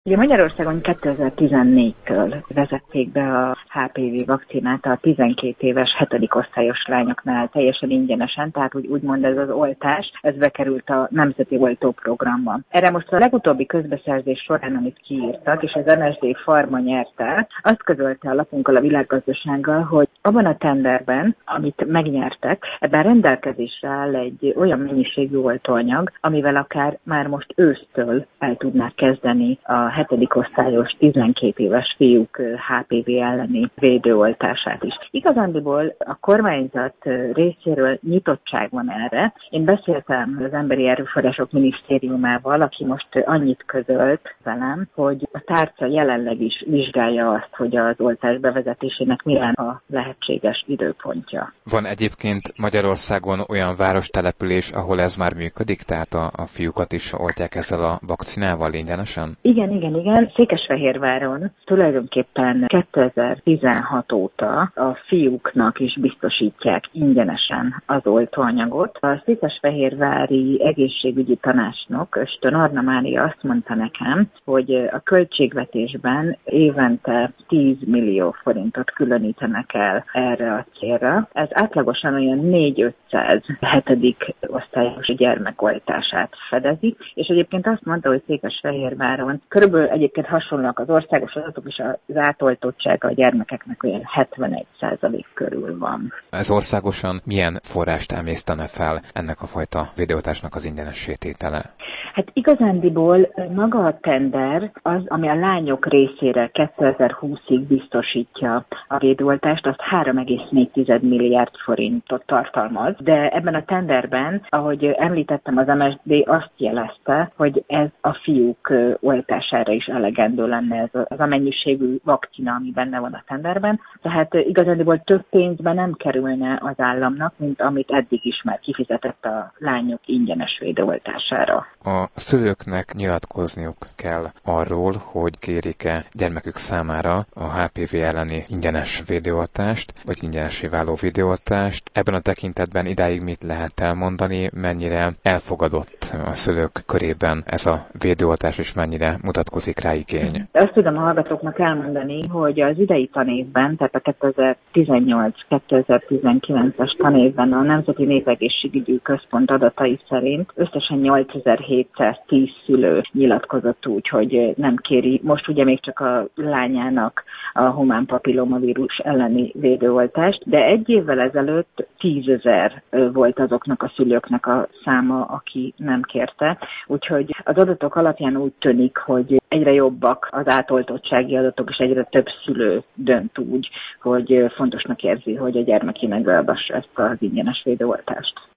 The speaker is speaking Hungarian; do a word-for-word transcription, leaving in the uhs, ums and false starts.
Ugye Magyarországon kétezer-tizennégytől vezették be a há pé vé vakcinát a tizenkét éves hetedik osztályos lányoknál teljesen ingyenesen, tehát úgy, úgymond ez az oltás, ez bekerült a Nemzeti Oltóprogramba. Erre most a legutóbbi közbeszerzés során, amit kiírtak, és az em es dé Pharma nyerte, azt közölte a lapunkkal a Világgazdasággal, hogy abban a tenderben, amit megnyertek, ebben rendelkezésre áll egy olyan mennyiségű oltóanyag, amivel akár már most ősztől el tudnák kezdeni a hetedik osztályos tizenkét éves fiúk há pé vé elleni védőoltását is. Igazándiból a kormányzat részéről nyitottság van erre. Én beszéltem az Emberi Erőforrások Minisztériumával, aki most annyit közölt velem, hogy a tárca jelenleg is vizsgálja azt, hogy az oltás bevezetésének mi lenne a lehetséges időpontja. Van egyébként Magyarországon olyan várostelepülés, ahol ez már működik, tehát a, a fiúkat is oltják ezzel a vakcinával ingyenesen? Igen, igen, igen. Székesfehérváron tulajdonképpen kétezer-tizenhat óta a fiúknak is biztosítják ingyenesen az oltóanyagot. A székesfehérvári egészségügyi tanácsnok, Östön Arna Mária azt mondta nekem, hogy a költségvetésben évente tíz millió forintot különítenek el erre a célra. Ez átlagosan olyan négy-ötszáz hetedik osztályos gyermekoltását fedezi, és egyébként azt mondta, hogy Székesfehérváron körülbelül egyébként hasonlóak az országos adatok, és az átoltottsága a gyermekeknek olyan hetvenegy százalék körül van. Ez országosan milyen forrást emésztene fel ennek a fajta védőoltásnak az ingyenes tétele? Hát igazándiból maga a tender az, ami a lányok részére kétezer-húszig biztosítja a védőoltást, azt három egész négy milliárd forintot tartalmaz, de ebben a tenderben, ahogy említettem, az em es dé azt jelezte, hogy ez a fiúk oltására is elegendő lenne ez az a mennyiségű vakcina, ami benne van a tenderben, tehát igazándiból több pénzbe nem kerülne az államnak, mint amit eddig is már kifizetett a lányok ingyenes védőoltására. A szülőknek nyilatkozniuk kell arról, hogy kérik-e gyermekük számára a há pé vé elleni ingyenes védőoltást, vagy ingyenesé váló védőoltást. Ebben a tekintetben idáig mit lehet elmondani, mennyire elfogadott a szülők körében ez a védőoltás, és mennyire mutatkozik rá igény? Azt tudom a hallgatóknak elmondani, hogy az idei tanévben, tehát a kétezer-tizennyolc kétezer-tizenkilences tanévben a Nemzeti Népegészségügyi Központ adatai szerint összesen nyolcezer-hétszáztíz szülő nyilatkozott úgy, hogy nem kéri, most ugye még csak a lányának a humán papillomavírus elleni védőoltást, de egy évvel ezelőtt tízezer volt azoknak a szülőknek a száma, aki nem kérte. Úgyhogy az adatok alapján úgy tűnik, hogy egyre jobbak az átoltottsági adatok, és egyre több szülő dönt úgy, hogy fontosnak érzi, hogy a gyermekének beadassa ezt az ingyenes védőoltást.